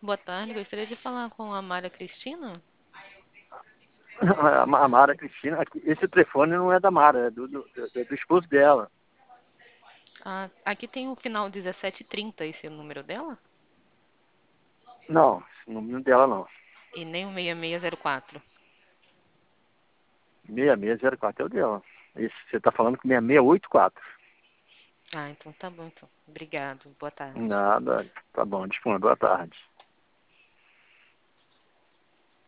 Boa tarde, gostaria de falar com a Mara Cristina. A Mara Cristina, esse telefone não é da Mara, é do esposo dela. Ah, aqui tem o final 1730, esse é o número dela? Não, esse número dela não. E nem o 6604. 6604 é o dela. Esse, você está falando com 6684. Ah, então tá bom, então. Obrigado, boa tarde. Nada, tá bom, disponha, boa tarde.